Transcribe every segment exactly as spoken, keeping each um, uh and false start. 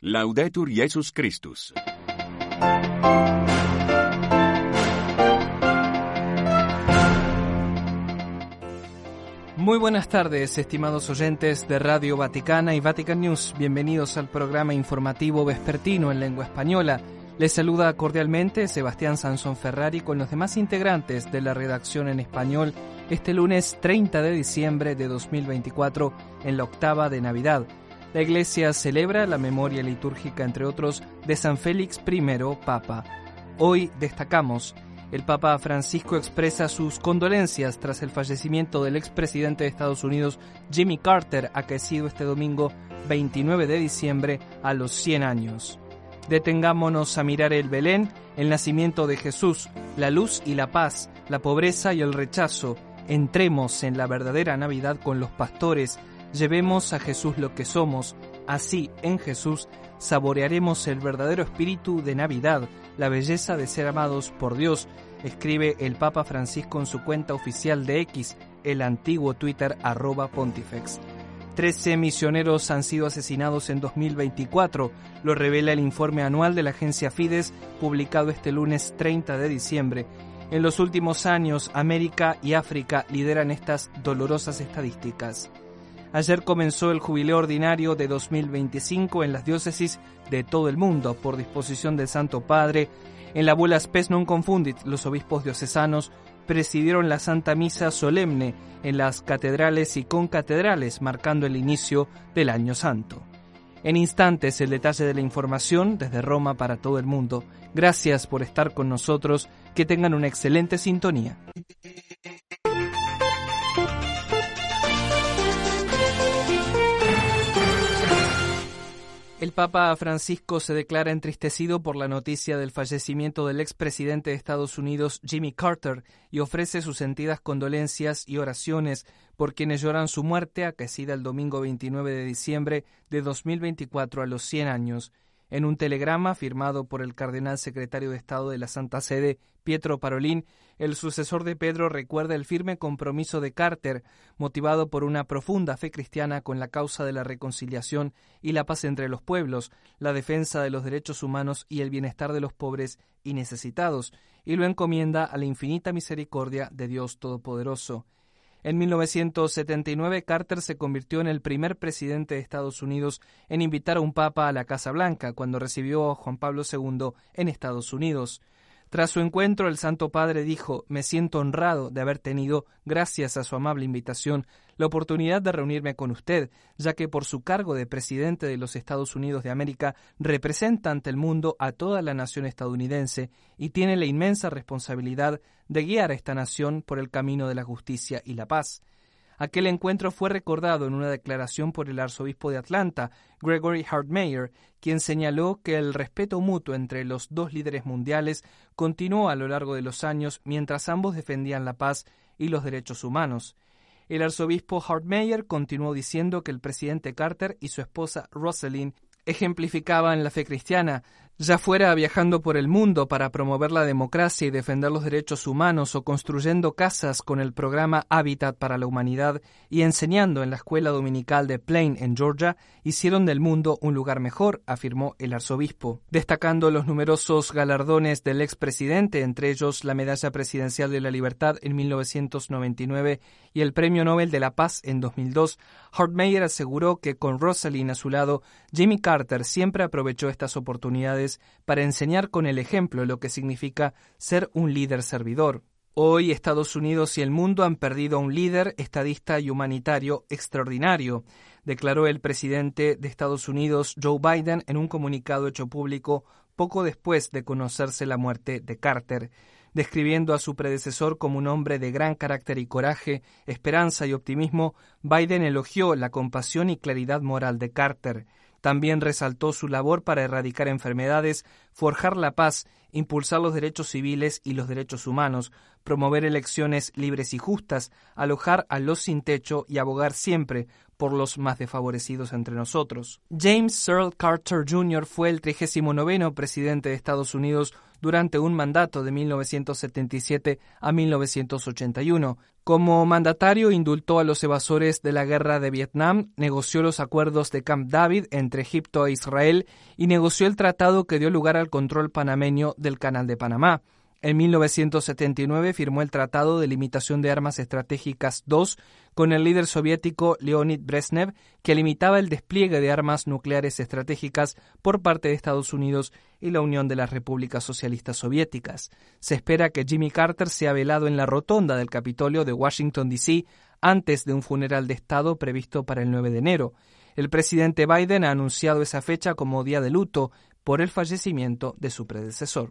Laudetur Jesus Christus. Muy buenas tardes, estimados oyentes de Radio Vaticana y Vatican News. Bienvenidos al programa informativo vespertino en lengua española. Les saluda cordialmente Sebastián Sansón Ferrari con los demás integrantes de la redacción en español este lunes treinta de diciembre de dos mil veinticuatro en la octava de Navidad. La Iglesia celebra la memoria litúrgica, entre otros, de San Félix primero, Papa. Hoy destacamos: el Papa Francisco expresa sus condolencias tras el fallecimiento del expresidente de Estados Unidos, Jimmy Carter, acaecido este domingo veintinueve de diciembre a los cien años. Detengámonos a mirar el Belén, el nacimiento de Jesús, la luz y la paz, la pobreza y el rechazo. Entremos en la verdadera Navidad con los pastores. Llevemos a Jesús lo que somos. Así, en Jesús, saborearemos el verdadero espíritu de Navidad, la belleza de ser amados por Dios, escribe el Papa Francisco en su cuenta oficial de X, el antiguo Twitter arroba Pontifex. Trece misioneros han sido asesinados en dos mil veinticuatro, lo revela el informe anual de la agencia Fides, publicado este lunes treinta de diciembre. En los últimos años, América y África lideran estas dolorosas estadísticas. Ayer comenzó el jubileo ordinario de dos mil veinticinco en las diócesis de todo el mundo, por disposición del Santo Padre. En la bula Spes non confundit, los obispos diocesanos presidieron la Santa Misa solemne en las catedrales y concatedrales, marcando el inicio del Año Santo. En instantes, el detalle de la información desde Roma para todo el mundo. Gracias por estar con nosotros. Que tengan una excelente sintonía. El Papa Francisco se declara entristecido por la noticia del fallecimiento del expresidente de Estados Unidos, Jimmy Carter, y ofrece sus sentidas condolencias y oraciones por quienes lloran su muerte, acaecida el domingo veintinueve de diciembre de dos mil veinticuatro a los cien años. En un telegrama firmado por el cardenal secretario de Estado de la Santa Sede, Pietro Parolin, el sucesor de Pedro recuerda el firme compromiso de Carter, motivado por una profunda fe cristiana con la causa de la reconciliación y la paz entre los pueblos, la defensa de los derechos humanos y el bienestar de los pobres y necesitados, y lo encomienda a la infinita misericordia de Dios Todopoderoso. En mil novecientos setenta y nueve, Carter se convirtió en el primer presidente de Estados Unidos en invitar a un papa a la Casa Blanca, cuando recibió a Juan Pablo segundo en Estados Unidos. Tras su encuentro, el Santo Padre dijo: «Me siento honrado de haber tenido, gracias a su amable invitación, la oportunidad de reunirme con usted, ya que por su cargo de presidente de los Estados Unidos de América representa ante el mundo a toda la nación estadounidense y tiene la inmensa responsabilidad de guiar a esta nación por el camino de la justicia y la paz». Aquel encuentro fue recordado en una declaración por el arzobispo de Atlanta, Gregory Hartmayer, quien señaló que el respeto mutuo entre los dos líderes mundiales continuó a lo largo de los años mientras ambos defendían la paz y los derechos humanos. El arzobispo Hartmayer continuó diciendo que el presidente Carter y su esposa Rosalind ejemplificaban la fe cristiana, ya fuera viajando por el mundo para promover la democracia y defender los derechos humanos o construyendo casas con el programa Hábitat para la Humanidad y enseñando en la escuela dominical de Plain en Georgia, hicieron del mundo un lugar mejor, afirmó el arzobispo, destacando los numerosos galardones del expresidente, entre ellos la Medalla Presidencial de la Libertad en mil novecientos noventa y nueve y el Premio Nobel de la Paz en dos mil dos. Hartmayer aseguró que con Rosalind a su lado, Jimmy Carter siempre aprovechó estas oportunidades para enseñar con el ejemplo lo que significa ser un líder servidor. Hoy Estados Unidos y el mundo han perdido a un líder estadista y humanitario extraordinario, declaró el presidente de Estados Unidos, Joe Biden, en un comunicado hecho público poco después de conocerse la muerte de Carter. Describiendo a su predecesor como un hombre de gran carácter y coraje, esperanza y optimismo, Biden elogió la compasión y claridad moral de Carter. También resaltó su labor para erradicar enfermedades, forjar la paz, impulsar los derechos civiles y los derechos humanos, promover elecciones libres y justas, alojar a los sin techo y abogar siempre por los más desfavorecidos entre nosotros. James Searle Carter junior fue el trigésimo noveno presidente de Estados Unidos durante un mandato de mil novecientos setenta y siete a mil novecientos ochenta y uno. Como mandatario, indultó a los evasores de la guerra de Vietnam, negoció los acuerdos de Camp David entre Egipto e Israel y negoció el tratado que dio lugar al control panameño del Canal de Panamá. En mil novecientos setenta y nueve firmó el Tratado de Limitación de Armas Estratégicas dos con el líder soviético Leonid Brezhnev, que limitaba el despliegue de armas nucleares estratégicas por parte de Estados Unidos y la Unión de las Repúblicas Socialistas Soviéticas. Se espera que Jimmy Carter sea velado en la rotonda del Capitolio de Washington, D C antes de un funeral de Estado previsto para el nueve de enero. El presidente Biden ha anunciado esa fecha como día de luto por el fallecimiento de su predecesor.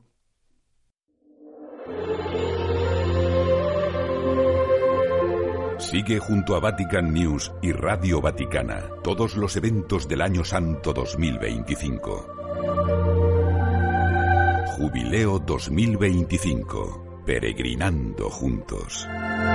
Sigue junto a Vatican News y Radio Vaticana todos los eventos del Año Santo dos mil veinticinco. Jubileo dos mil veinticinco. Peregrinando juntos.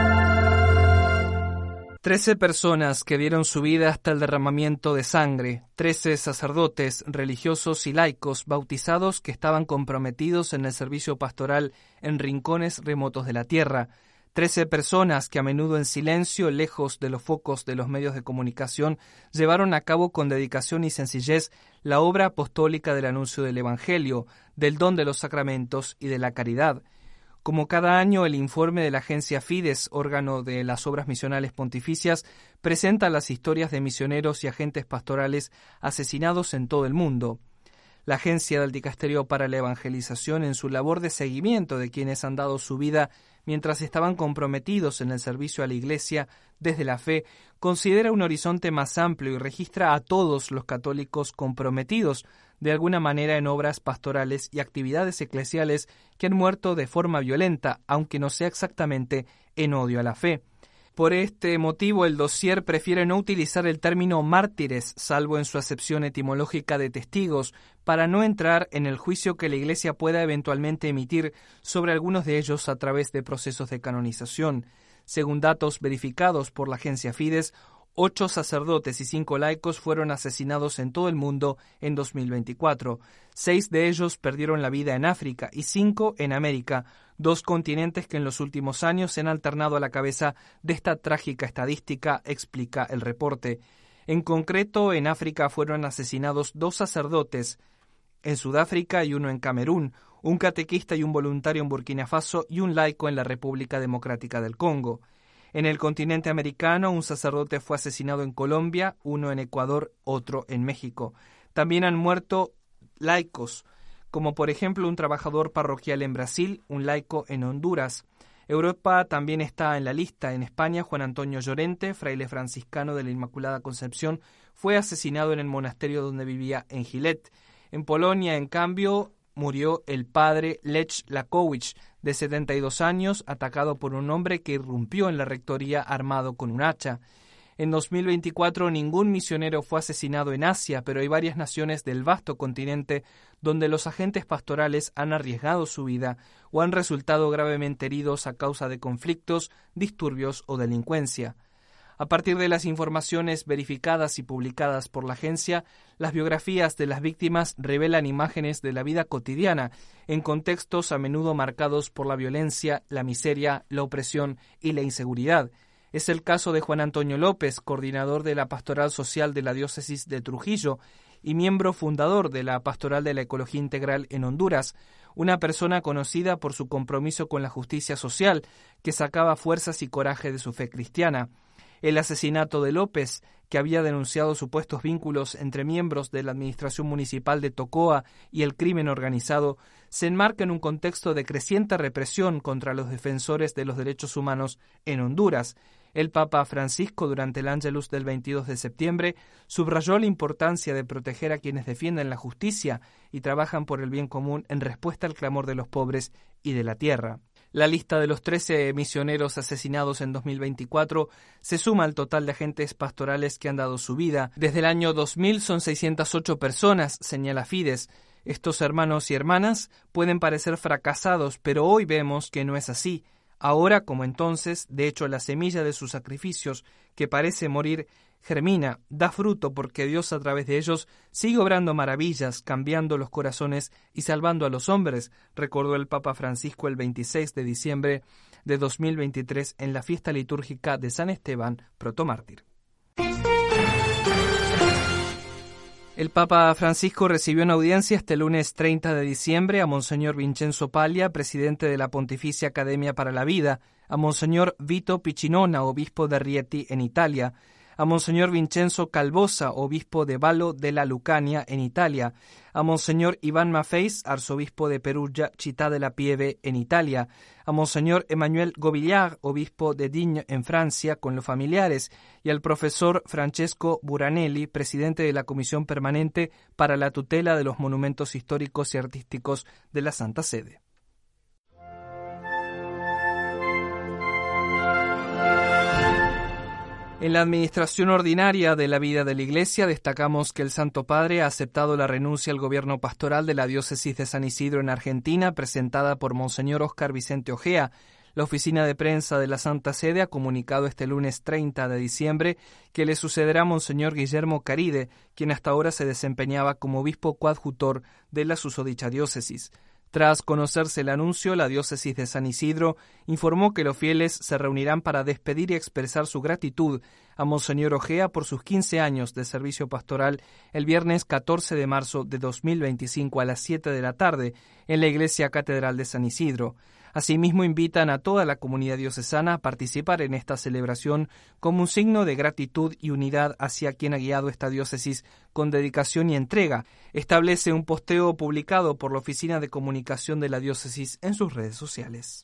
Trece personas que dieron su vida hasta el derramamiento de sangre, trece sacerdotes, religiosos y laicos bautizados que estaban comprometidos en el servicio pastoral en rincones remotos de la tierra. Trece personas que a menudo en silencio, lejos de los focos de los medios de comunicación, llevaron a cabo con dedicación y sencillez la obra apostólica del anuncio del Evangelio, del don de los sacramentos y de la caridad. Como cada año, el informe de la agencia Fides, órgano de las obras misionales pontificias, presenta las historias de misioneros y agentes pastorales asesinados en todo el mundo. La Agencia del Dicasterio para la Evangelización, en su labor de seguimiento de quienes han dado su vida mientras estaban comprometidos en el servicio a la Iglesia desde la fe, considera un horizonte más amplio y registra a todos los católicos comprometidos de alguna manera en obras pastorales y actividades eclesiales que han muerto de forma violenta, aunque no sea exactamente en odio a la fe. Por este motivo, el dossier prefiere no utilizar el término mártires, salvo en su acepción etimológica de testigos, para no entrar en el juicio que la Iglesia pueda eventualmente emitir sobre algunos de ellos a través de procesos de canonización. Según datos verificados por la agencia Fides, ocho sacerdotes y cinco laicos fueron asesinados en todo el mundo en dos mil veinticuatro. Seis de ellos perdieron la vida en África y cinco en América, dos continentes que en los últimos años se han alternado a la cabeza de esta trágica estadística, explica el reporte. En concreto, en África fueron asesinados dos sacerdotes en Sudáfrica y uno en Camerún, un catequista y un voluntario en Burkina Faso y un laico en la República Democrática del Congo. En el continente americano, un sacerdote fue asesinado en Colombia, uno en Ecuador, otro en México. También han muerto laicos, como por ejemplo un trabajador parroquial en Brasil, un laico en Honduras. Europa también está en la lista. En España, Juan Antonio Llorente, fraile franciscano de la Inmaculada Concepción, fue asesinado en el monasterio donde vivía en Gilet. En Polonia, en cambio, murió el padre Lech Lakowicz, de setenta y dos años, atacado por un hombre que irrumpió en la rectoría armado con un hacha. En dos mil veinticuatro ningún misionero fue asesinado en Asia, pero hay varias naciones del vasto continente donde los agentes pastorales han arriesgado su vida o han resultado gravemente heridos a causa de conflictos, disturbios o delincuencia. A partir de las informaciones verificadas y publicadas por la agencia, las biografías de las víctimas revelan imágenes de la vida cotidiana, en contextos a menudo marcados por la violencia, la miseria, la opresión y la inseguridad. Es el caso de Juan Antonio López, coordinador de la Pastoral Social de la Diócesis de Trujillo y miembro fundador de la Pastoral de la Ecología Integral en Honduras, una persona conocida por su compromiso con la justicia social, que sacaba fuerzas y coraje de su fe cristiana. El asesinato de López, que había denunciado supuestos vínculos entre miembros de la administración municipal de Tocoa y el crimen organizado, se enmarca en un contexto de creciente represión contra los defensores de los derechos humanos en Honduras. El Papa Francisco, durante el Ángelus del veintidós de septiembre, subrayó la importancia de proteger a quienes defienden la justicia y trabajan por el bien común en respuesta al clamor de los pobres y de la tierra. La lista de los trece misioneros asesinados en dos mil veinticuatro se suma al total de agentes pastorales que han dado su vida. Desde el año dos mil son seiscientas ocho personas, señala Fides. Estos hermanos y hermanas pueden parecer fracasados, pero hoy vemos que no es así. Ahora como entonces, de hecho, la semilla de sus sacrificios, que parece morir, germina, da fruto porque Dios a través de ellos sigue obrando maravillas, cambiando los corazones y salvando a los hombres, recordó el Papa Francisco el veintiséis de diciembre de dos mil veintitrés en la fiesta litúrgica de San Esteban, protomártir. El Papa Francisco recibió en audiencia este lunes treinta de diciembre a Monseñor Vincenzo Paglia, presidente de la Pontificia Academia para la Vida, a Monseñor Vito Piccinona, obispo de Rieti en Italia, a Monseñor Vincenzo Calvosa, obispo de Vallo della Lucania en Italia, a Monseñor Iván Maffeis, arzobispo de Perugia, Città della Pieve en Italia, a Monseñor Emmanuel Gobillard, obispo de Digne en Francia, con los familiares, y al profesor Francesco Buranelli, presidente de la Comisión Permanente para la Tutela de los Monumentos Históricos y Artísticos de la Santa Sede. En la administración ordinaria de la vida de la Iglesia destacamos que el Santo Padre ha aceptado la renuncia al gobierno pastoral de la diócesis de San Isidro en Argentina, presentada por Monseñor Óscar Vicente Ojea. La oficina de prensa de la Santa Sede ha comunicado este lunes treinta de diciembre que le sucederá a Monseñor Guillermo Caride, quien hasta ahora se desempeñaba como obispo coadjutor de la susodicha diócesis. Tras conocerse el anuncio, la diócesis de San Isidro informó que los fieles se reunirán para despedir y expresar su gratitud a Monseñor Ojea por sus quince años de servicio pastoral el viernes catorce de marzo de dos mil veinticinco a las siete de la tarde en la Iglesia Catedral de San Isidro. Asimismo, invitan a toda la comunidad diocesana a participar en esta celebración como un signo de gratitud y unidad hacia quien ha guiado esta diócesis con dedicación y entrega. Establece un posteo publicado por la Oficina de Comunicación de la Diócesis en sus redes sociales.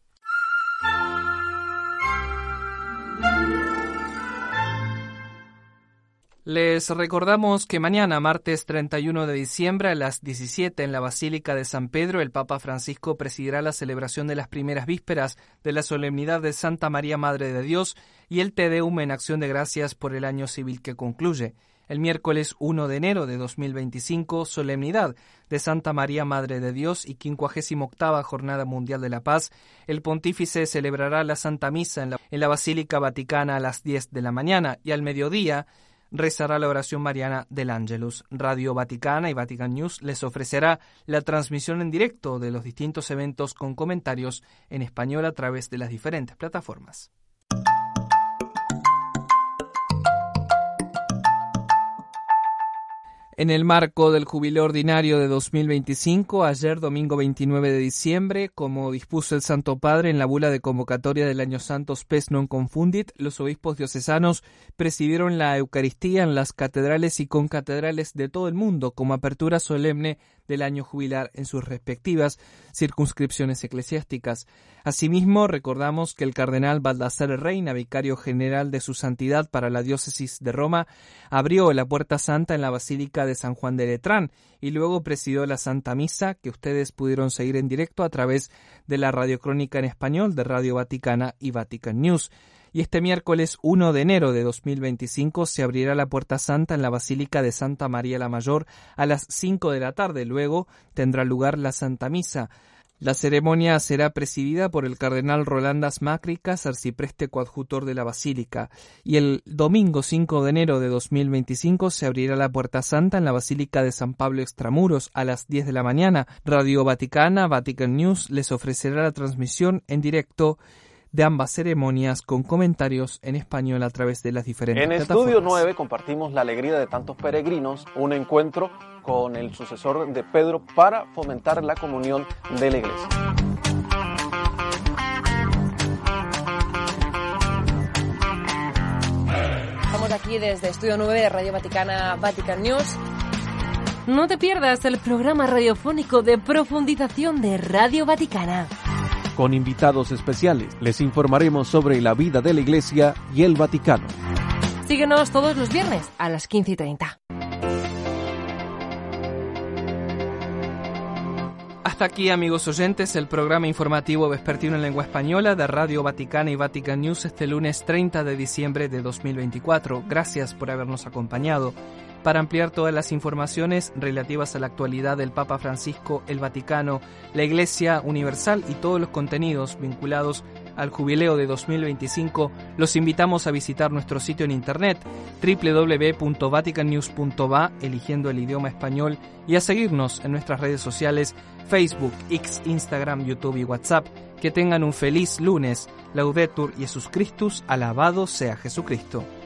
Les recordamos que mañana, martes treinta y uno de diciembre, a las diecisiete en la Basílica de San Pedro, el Papa Francisco presidirá la celebración de las primeras vísperas de la solemnidad de Santa María Madre de Dios y el Te Deum en acción de gracias por el año civil que concluye. El miércoles primero de enero de dos mil veinticinco, solemnidad de Santa María Madre de Dios y quincuagésima octava Jornada Mundial de la Paz, el pontífice celebrará la Santa Misa en la, en la Basílica Vaticana a las diez de la mañana y al mediodía rezará la oración mariana del Ángelus. Radio Vaticana y Vatican News les ofrecerá la transmisión en directo de los distintos eventos con comentarios en español a través de las diferentes plataformas. En el marco del Jubileo Ordinario de dos mil veinticinco, ayer domingo veintinueve de diciembre, como dispuso el Santo Padre en la bula de convocatoria del Año Santo Spes non confundit, los obispos diocesanos presidieron la Eucaristía en las catedrales y concatedrales de todo el mundo como apertura solemne del año jubilar en sus respectivas circunscripciones eclesiásticas. Asimismo, recordamos que el cardenal Baldassare Reina, vicario general de su santidad para la diócesis de Roma, abrió la Puerta Santa en la Basílica de San Juan de Letrán y luego presidió la Santa Misa, que ustedes pudieron seguir en directo a través de la radiocrónica en español de Radio Vaticana y Vatican News. Y este miércoles primero de enero de dos mil veinticinco se abrirá la Puerta Santa en la Basílica de Santa María la Mayor a las cinco de la tarde. Luego tendrá lugar la Santa Misa. La ceremonia será presidida por el cardenal Rolandas Mácricas, arcipreste coadjutor de la Basílica. Y el domingo cinco de enero de dos mil veinticinco se abrirá la Puerta Santa en la Basílica de San Pablo Extramuros a las diez de la mañana. Radio Vaticana, Vatican News, les ofrecerá la transmisión en directo de ambas ceremonias con comentarios en español a través de las diferentes en plataformas. Estudio nueve compartimos la alegría de tantos peregrinos, un encuentro con el sucesor de Pedro para fomentar la comunión de la Iglesia. Estamos aquí desde Estudio nueve de Radio Vaticana, Vatican News. No te pierdas el programa radiofónico de profundización de Radio Vaticana. Con invitados especiales les informaremos sobre la vida de la Iglesia y el Vaticano. Síguenos todos los viernes a las quince y treinta. Hasta aquí, amigos oyentes, el programa informativo vespertino en lengua española de Radio Vaticana y Vatican News este lunes treinta de diciembre de dos mil veinticuatro. Gracias por habernos acompañado. Para ampliar todas las informaciones relativas a la actualidad del Papa Francisco, el Vaticano, la Iglesia Universal y todos los contenidos vinculados al jubileo de dos mil veinticinco, los invitamos a visitar nuestro sitio en internet doble u doble u doble u punto vatican news punto va, eligiendo el idioma español, y a seguirnos en nuestras redes sociales Facebook, X, Instagram, YouTube y WhatsApp. Que tengan un feliz lunes. Laudetur Jesus Christus, alabado sea Jesucristo.